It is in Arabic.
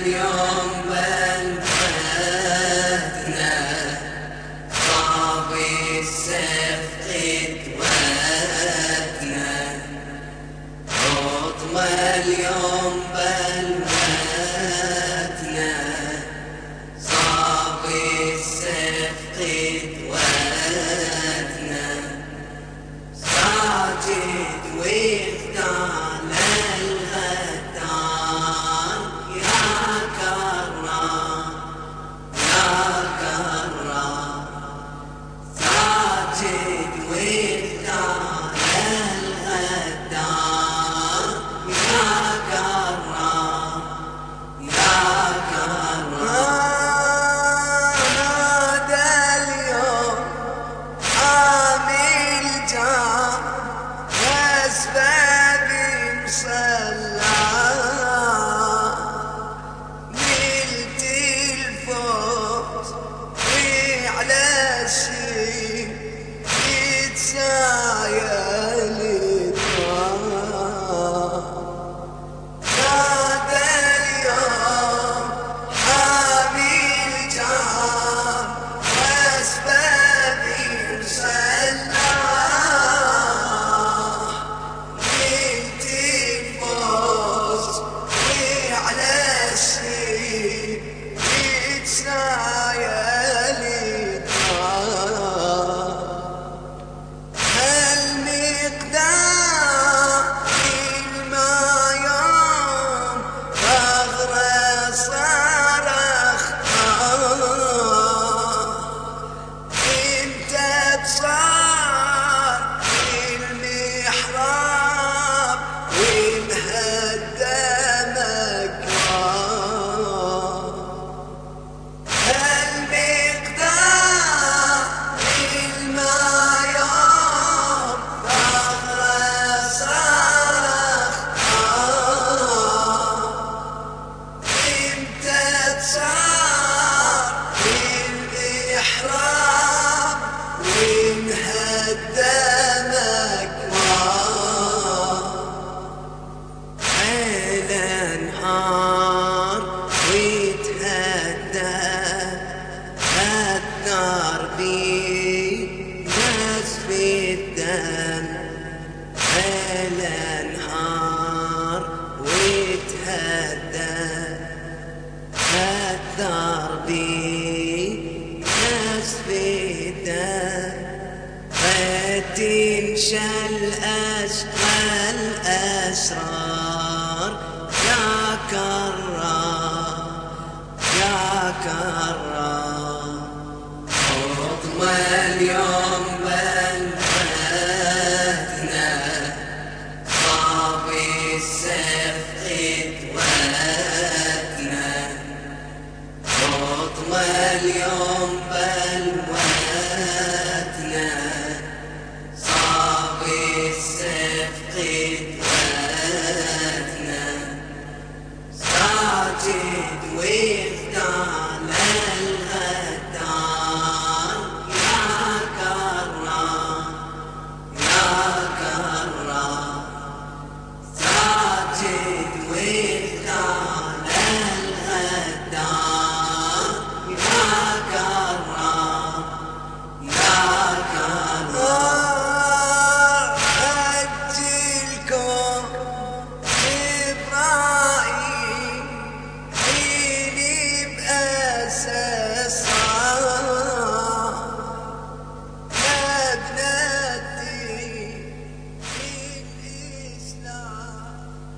اليوم بلفتنا صاب السيف قدوتنا خطوة اليوم بلفتنا صاب السيف قدوتنا ساجد ويختال الغدار يا كرام يا كرام ساجد ويختال الغدار يا كرام يا كرام نادى اليوم عامل جار أسباب مصلى نلت الفوز وعلى السيف يتسايل الطراب نادى اليوم حامل جار وأسباب مصلى الانهار ويتهدى الثار بنسف الدم فتنشل أشقى الأسرار يا كرام يا كرام خطوة اليوم بلفتنا صاب السيف قدوتنا خطوة اليوم بلفتنا صاب السيف قدوتنا ساجد ويختال الغدار يا كرام يا كرام ساجد ويختال